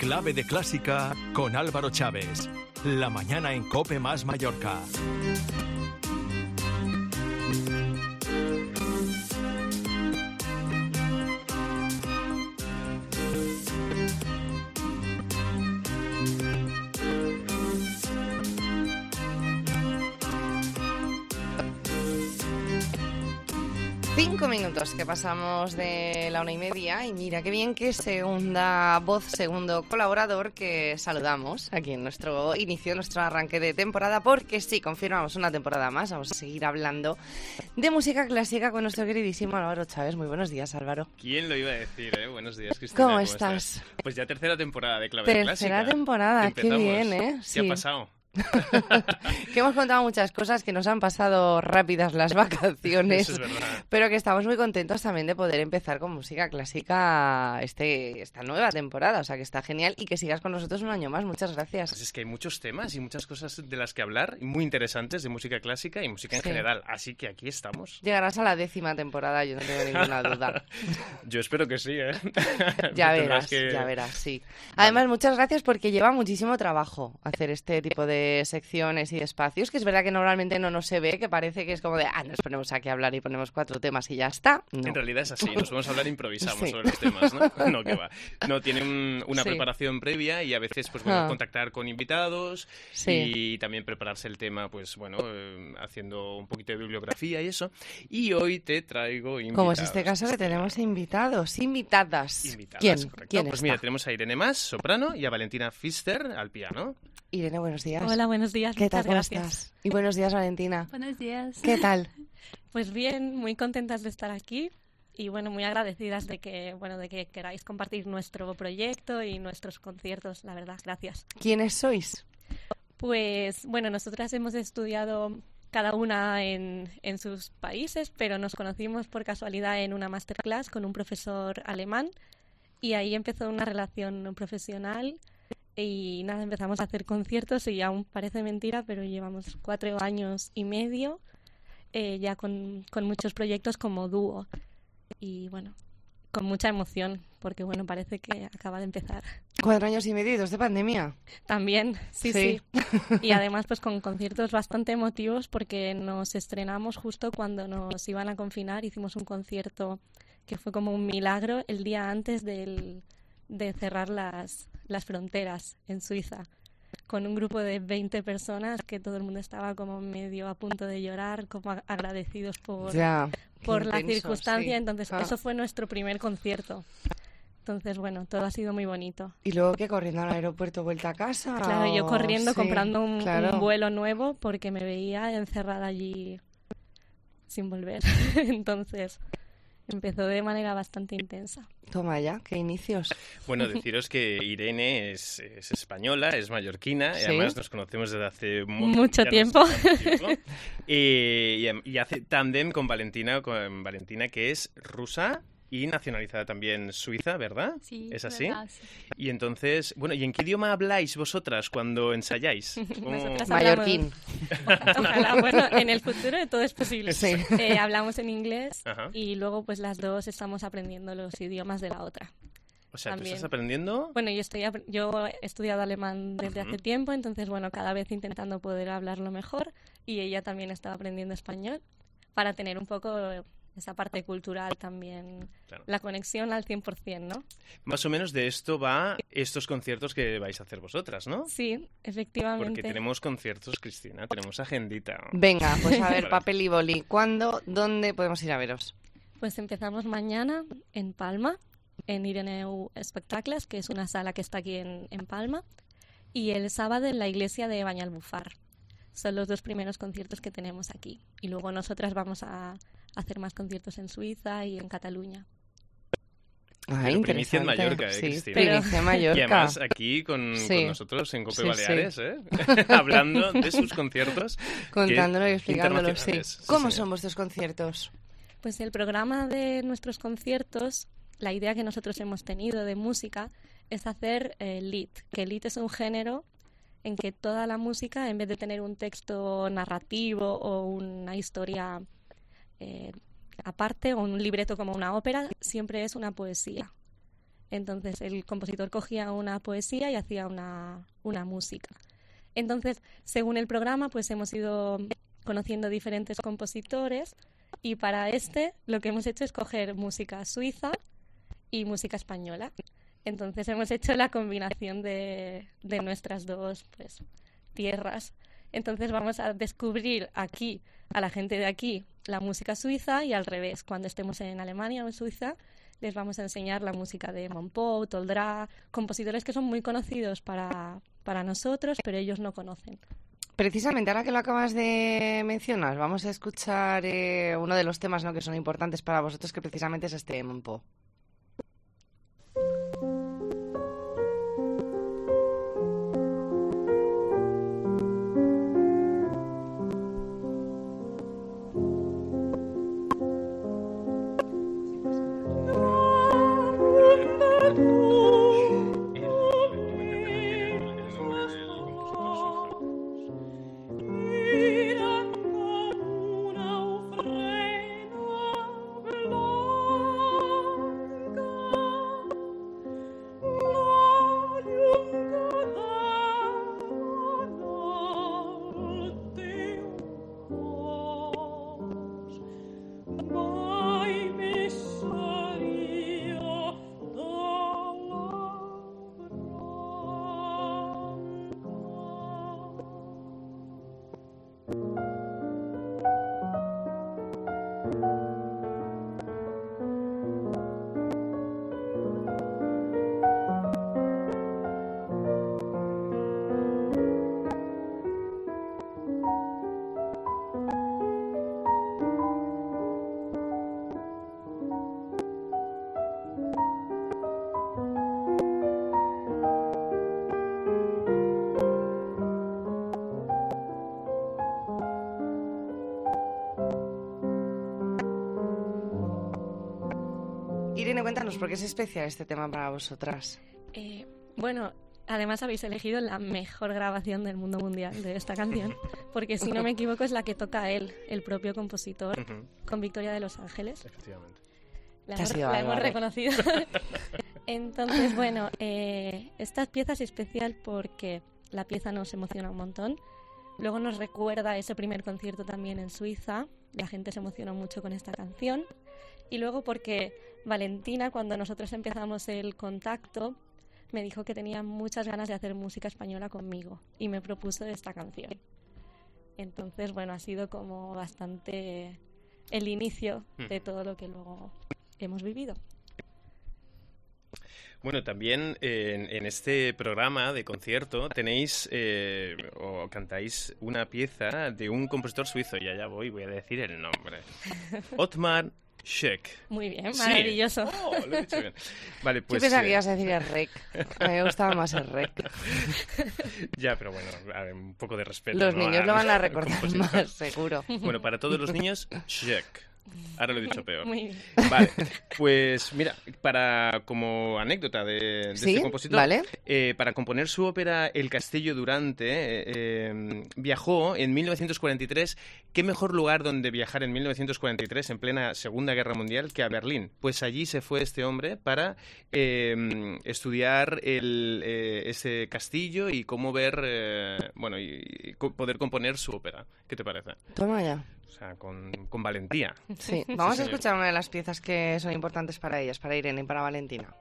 Clave de Clásica con Álvaro Chávez. La mañana en COPE más Mallorca. Cinco minutos que pasamos de la 1:30 y mira qué bien que segunda voz, segundo colaborador que saludamos aquí en nuestro inicio, nuestro arranque de temporada, porque sí, confirmamos una temporada más, vamos a seguir hablando de música clásica con nuestro queridísimo Álvaro Chávez. Muy buenos días, Álvaro. ¿Quién lo iba a decir, eh? Buenos días, Cristina. ¿Cómo estás? Pues ya tercera temporada de Clave de Clásica. Tercera temporada, qué bien, ¿eh? ¿Qué ha pasado? Que hemos contado muchas cosas, que nos han pasado rápidas las vacaciones. Eso es verdad. Pero que estamos muy contentos también de poder empezar con música clásica esta nueva temporada, o sea que está genial y que sigas con nosotros un año más. Muchas gracias. Pues es que hay muchos temas y muchas cosas de las que hablar, muy interesantes de música clásica y música en Sí. general, así que aquí estamos. Llegarás a la 10ª temporada, yo no tengo ninguna duda. Yo espero que sí, ¿eh? Ya Tendrás verás, sí. Además, muchas gracias porque lleva muchísimo trabajo hacer este tipo de secciones y de espacios, que es verdad que normalmente no nos se ve, que parece que es como de, nos ponemos aquí a hablar y ponemos 4 temas y ya está. No. En realidad es así, nos vamos a hablar e improvisamos Sí. sobre los temas, ¿no? No, que va. No, tienen una Sí. preparación previa y a veces, pues bueno, contactar con invitados Sí. y también prepararse el tema, pues bueno, haciendo un poquito de bibliografía y eso. Y hoy te traigo invitados. Como es este caso que tenemos invitadas. Invitadas, ¿Quién? correcto. ¿Quién pues está? mira, tenemos a Irene Mas, soprano, y a Valentina Pfister, al piano. Irene, buenos días. Hola, buenos días. ¿Qué tal? Muchas ¿Cómo gracias. estás? Y buenos días, Valentina. Buenos días. ¿Qué tal? Pues bien, muy contentas de estar aquí y bueno, muy agradecidas de que queráis compartir nuestro proyecto y nuestros conciertos, la verdad. Gracias. ¿Quiénes sois? Pues bueno, nosotras hemos estudiado cada una en sus países, pero nos conocimos por casualidad en una masterclass con un profesor alemán y ahí empezó una relación profesional. Y nada, empezamos a hacer conciertos y aún parece mentira, pero llevamos 4 años y medio ya con muchos proyectos como dúo. Y bueno, con mucha emoción, porque bueno, parece que acaba de empezar. 4 años y medio y 2 de pandemia. También, sí. Y además pues con conciertos bastante emotivos porque nos estrenamos justo cuando nos iban a confinar. Hicimos un concierto que fue como un milagro el día antes de cerrar las fronteras en Suiza, con un grupo de 20 personas que todo el mundo estaba como medio a punto de llorar, como agradecidos por la circunstancia. Sí. Entonces eso fue nuestro primer concierto. Entonces bueno, todo ha sido muy bonito. ¿Y luego qué, corriendo al aeropuerto, vuelta a casa? Claro, yo corriendo, Sí, comprando un claro. vuelo nuevo porque me veía encerrada allí sin volver. Entonces empezó de manera bastante intensa. Toma ya, qué inicios. Bueno, deciros que Irene es española, es mallorquina, Sí. y además nos conocemos desde hace Mucho ya tiempo. no sé cuánto tiempo. Y hace tándem con Valentina, que es rusa y nacionalizada también suiza, ¿verdad? Sí, ¿Es así? verdad, sí. Y entonces, bueno, ¿y en qué idioma habláis vosotras cuando ensayáis? Nosotras Mallorquín. Ojalá, bueno, en el futuro todo es posible. Sí. Hablamos en inglés Ajá. y luego pues las dos estamos aprendiendo los idiomas de la otra. O sea, ¿tú También. estás aprendiendo? Bueno, yo he estudiado alemán desde hace tiempo, entonces bueno, cada vez intentando poder hablarlo mejor y ella también estaba aprendiendo español para tener un poco esa parte cultural también, Claro. la conexión al 100%, ¿no? Más o menos de esto va estos conciertos que vais a hacer vosotras, ¿no? Sí, efectivamente. Porque tenemos conciertos, Cristina, tenemos agendita. Venga, pues a ver, Vale. papel y boli. ¿Cuándo, dónde podemos ir a veros? Pues empezamos mañana en Palma, en Ireneu Espectacles, que es una sala que está aquí en Palma, y el sábado en la iglesia de Banyalbufar. Son los 2 primeros conciertos que tenemos aquí. Y luego nosotras vamos a hacer más conciertos en Suiza y en Cataluña. Pero primicia en interesante. Mallorca, Sí, Cristina. primicia en Mallorca. Y además aquí con Sí. nosotros en Cope Sí, sí. Baleares, ¿eh? Hablando de sus conciertos. Contándolo y que- explicándolo, sí. internacionales. Sí, ¿Cómo señor. son vuestros conciertos? Pues el programa de nuestros conciertos, la idea que nosotros hemos tenido de música es hacer lead, que lead es un género en que toda la música, en vez de tener un texto narrativo o una historia aparte o un libreto como una ópera, siempre es una poesía. Entonces el compositor cogía una poesía y hacía una música. Entonces, según el programa, pues hemos ido conociendo diferentes compositores y para lo que hemos hecho es coger música suiza y música española. Entonces hemos hecho la combinación de nuestras dos pues, tierras. Entonces vamos a descubrir aquí, a la gente de aquí, la música suiza y al revés. Cuando estemos en Alemania o en Suiza, les vamos a enseñar la música de Monpou, Toldrá, compositores que son muy conocidos para nosotros, pero ellos no conocen. Precisamente, ahora que lo acabas de mencionar, vamos a escuchar uno de los temas, ¿no?, que son importantes para vosotros, que precisamente es este de Monpou. Irene, cuéntanos, ¿por qué es especial este tema para vosotras? Bueno, además habéis elegido la mejor grabación del mundo mundial de esta canción, porque si no me equivoco es la que toca él, el propio compositor, con Victoria de Los Ángeles. Efectivamente. La hemos reconocido. Entonces, bueno, esta pieza es especial porque la pieza nos emociona un montón. Luego nos recuerda ese primer concierto también en Suiza. La gente se emocionó mucho con esta canción. Y luego porque Valentina, cuando nosotros empezamos el contacto, me dijo que tenía muchas ganas de hacer música española conmigo y me propuso esta canción. Entonces, bueno, ha sido como bastante el inicio de todo lo que luego hemos vivido. Bueno, también en este programa de concierto tenéis o cantáis una pieza de un compositor suizo, y allá voy a decir el nombre. Ottmar Schoeck. Muy bien, maravilloso. Sí. Oh, lo he dicho bien. Vale, pues, Yo pensaba que ibas a decir el rec. A mí me gustaba más el rec. Ya, pero bueno, a ver, un poco de respeto. Los ¿no? niños lo van a recordar compositor. más, seguro. Bueno, para todos los niños, Schoeck. Ahora lo he dicho peor. Muy bien. Vale, pues mira, como anécdota de ¿Sí? este compositor, ¿Vale? Para componer su ópera El Castillo Durante, viajó en 1943. ¿Qué mejor lugar donde viajar en 1943, en plena Segunda Guerra Mundial, que a Berlín? Pues allí se fue este hombre para estudiar ese castillo y cómo ver, y poder componer su ópera. ¿Qué te parece? Toma ya. O sea, con valentía. Sí, vamos Sí, a señor. escuchar una de las piezas que son importantes para ellas, para Irene y para Valentina.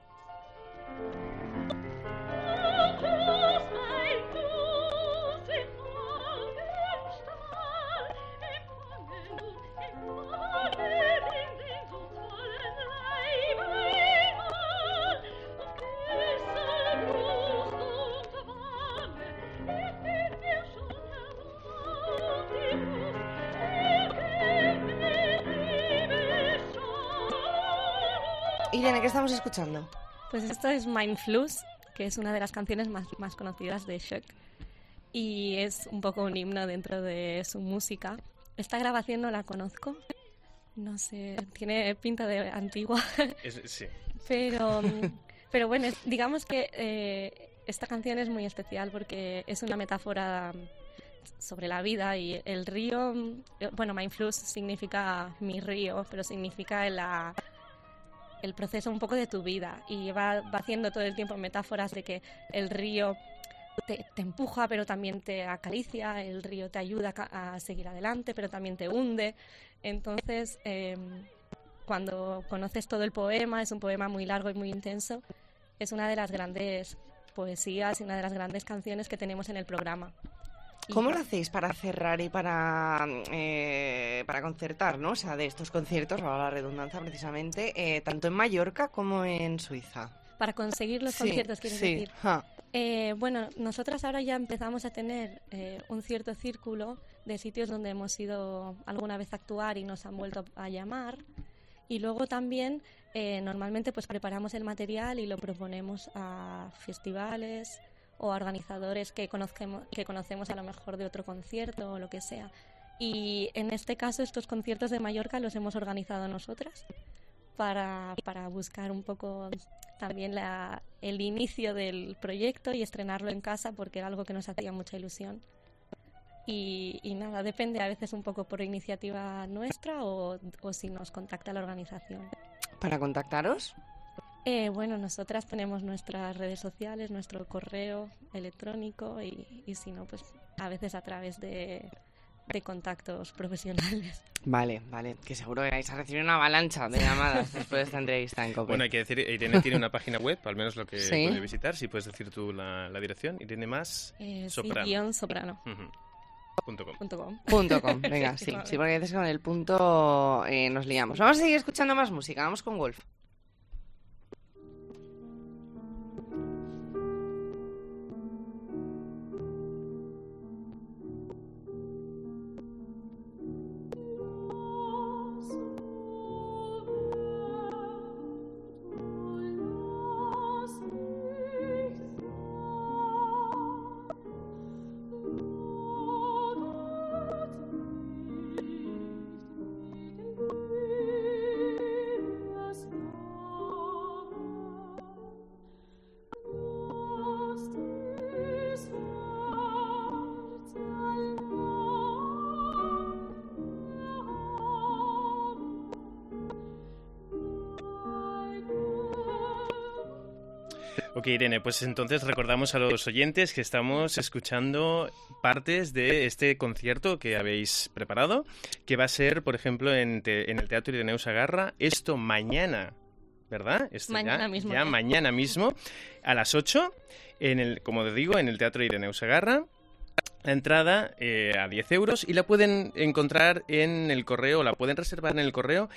Irene, ¿qué estamos escuchando? Pues esto es Mein Fluss, que es una de las canciones más conocidas de Schoeck. Y es un poco un himno dentro de su música. Esta grabación no la conozco. No sé, tiene pinta de antigua. Sí. Pero bueno, digamos que esta canción es muy especial porque es una metáfora sobre la vida y el río. Bueno, Mein Fluss significa mi río, pero significa el proceso un poco de tu vida y va haciendo todo el tiempo metáforas de que el río te empuja, pero también te acaricia, el río te ayuda a seguir adelante, pero también te hunde. Entonces, cuando conoces todo el poema, es un poema muy largo y muy intenso, es una de las grandes poesías y una de las grandes canciones que tenemos en el programa. ¿Cómo lo hacéis para cerrar y para concertar, ¿no? O sea, de estos conciertos, ahora la redundancia precisamente, tanto en Mallorca como en Suiza? Para conseguir los conciertos, ¿quieres decir? Ja. Bueno, nosotras ahora ya empezamos a tener un cierto círculo de sitios donde hemos ido alguna vez a actuar y nos han vuelto a llamar. Y luego también normalmente pues preparamos el material y lo proponemos a festivales o a organizadores que conocemos a lo mejor de otro concierto o lo que sea. Y en este caso estos conciertos de Mallorca los hemos organizado nosotras para buscar un poco también el inicio del proyecto y estrenarlo en casa porque era algo que nos hacía mucha ilusión. Y nada, depende a veces un poco por iniciativa nuestra o si nos contacta la organización. ¿Para contactaros? Bueno, nosotras tenemos nuestras redes sociales, nuestro correo electrónico y si no, pues a veces a través de contactos profesionales. Vale, que seguro que vais a recibir una avalancha de llamadas después de esta entrevista en COPE. Bueno, hay que decir, Irene tiene una página web, al menos lo que ¿Sí? puede visitar, si puedes decir tú la dirección, Irene más Soprano. Sí, _soprano. .com, venga, sí, porque a veces con el punto nos liamos. Vamos a seguir escuchando más música, vamos con Wolf. Ok, Irene, pues entonces recordamos a los oyentes que estamos escuchando partes de este concierto que habéis preparado, que va a ser, por ejemplo, en el Teatro Ireneu Segarra, esto mañana, ¿verdad? Mañana mismo. Ya mañana mismo, a las 8, como te digo, en el Teatro Ireneu Segarra. La entrada a 10 euros y la pueden encontrar en el correo, la pueden reservar en el correo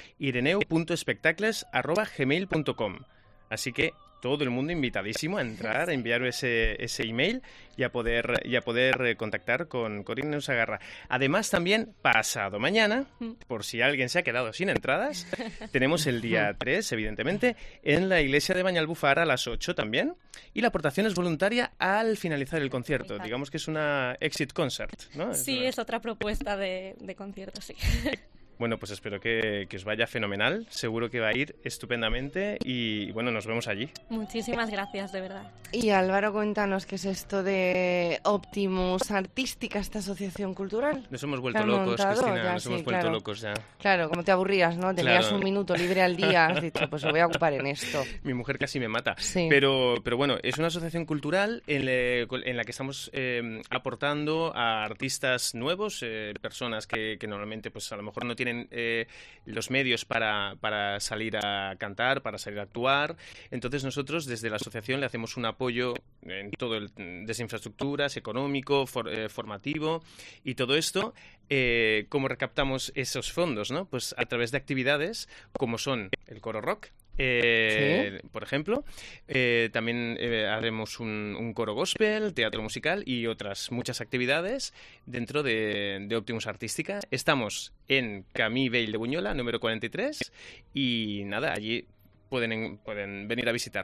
ireneu.espectacles@gmail.com. Así que todo el mundo invitadísimo a entrar, a enviar ese email y a poder contactar con Ireneu Segarra. Además, también, pasado mañana, por si alguien se ha quedado sin entradas, tenemos el día 3, evidentemente, en la iglesia de Banyalbufar a las 8 también. Y la aportación es voluntaria al finalizar el concierto. Exacto. Digamos que es una exit concert, ¿no? Sí, es otra propuesta de concierto, sí. Bueno, pues espero que os vaya fenomenal. Seguro que va a ir estupendamente y bueno, nos vemos allí. Muchísimas gracias, de verdad. Y Álvaro, cuéntanos qué es esto de Optimus Artística, esta asociación cultural. Nos hemos vuelto ¿Te han locos, montado? Cristina, Ya, nos sí, hemos vuelto claro. locos ya. Claro, como te aburrías, ¿no? Tenías Claro. un minuto libre al día, has dicho, pues lo voy a ocupar en esto. Mi mujer casi me mata. Sí. Pero bueno, es una asociación cultural en la que estamos aportando a artistas nuevos, personas que normalmente pues a lo mejor no tienen los medios para salir a cantar, para salir a actuar. Entonces nosotros desde la asociación le hacemos un apoyo en todo desde infraestructuras, económico, formativo y todo esto. ¿Cómo recaptamos esos fondos, no? Pues a través de actividades como son el coro rock. ¿Sí? Por ejemplo, también haremos un coro gospel, teatro musical y otras muchas actividades dentro de Optimus Artística. Estamos en Camí Vell de Buñola, número 43, y nada, allí pueden venir a visitarnos.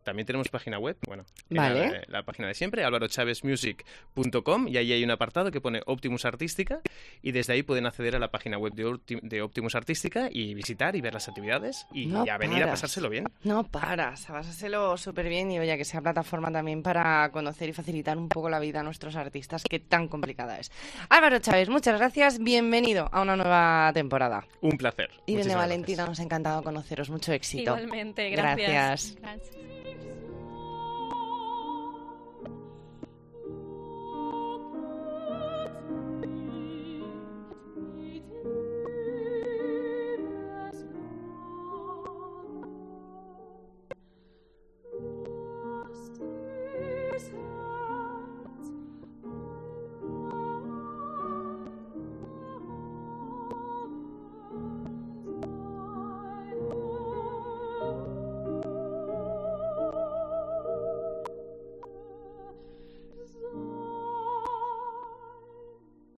también tenemos página web, bueno, Vale. la página de siempre, alvarochavesmusic.com, y ahí hay un apartado que pone Optimus Artística, y desde ahí pueden acceder a la página web de Optimus Artística y visitar y ver las actividades y No a venir a paras. pasárselo bien. No paras, a pasárselo súper bien y oye, que sea plataforma también para conocer y facilitar un poco la vida a nuestros artistas, que tan complicada es. Álvaro Chávez, muchas gracias, bienvenido a una nueva temporada. Un placer. Irene Muchísimas Valentina, gracias. nos ha encantado conoceros, mucho éxito. Igualmente, gracias. Gracias. Gracias.